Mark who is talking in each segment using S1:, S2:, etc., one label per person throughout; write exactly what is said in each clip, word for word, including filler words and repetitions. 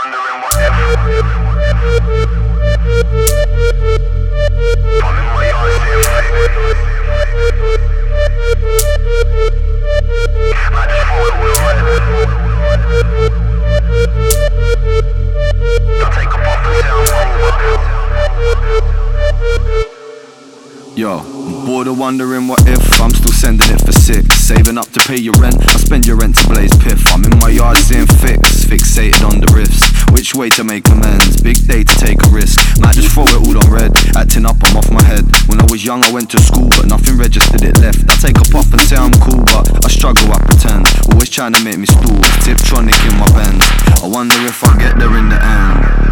S1: wondering what if I'm in my yard seeing fake. I just thought it was right. Don't take a puff and say I'm cool.
S2: Yo, I'm bored of wondering what if I'm still sending it for six. Saving up to pay your rent, I spend your rent to blaze piff. I'm in my yard seeing fix, fixated on the riffs. Which way to make amends, big day to take a risk. Might just throw it all on red, acting up, I'm off my head. When I was young I went to school but nothing registered it left. I take a puff and say I'm cool but I struggle, I pretend. Always trying to make me stool, Tiptronic in my Benz. I wonder if I get there in the end.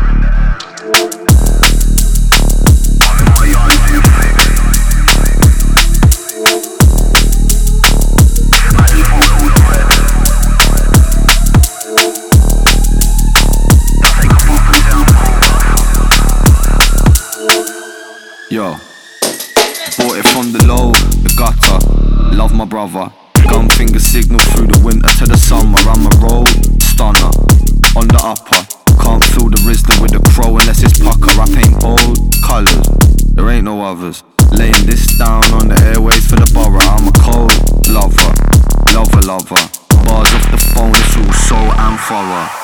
S2: Yo, bought it from the low, the gutter, love my brother. Gun finger signal through the winter to the summer. I'm a road stunner, on the upper. Can't feel the Rizla with the crow unless it's pucker. I paint bold colours, there ain't no others. Laying this down on the airways for the borough. I'm a cold lover, lover, lover. Bars off the phone, it's all so and thorough.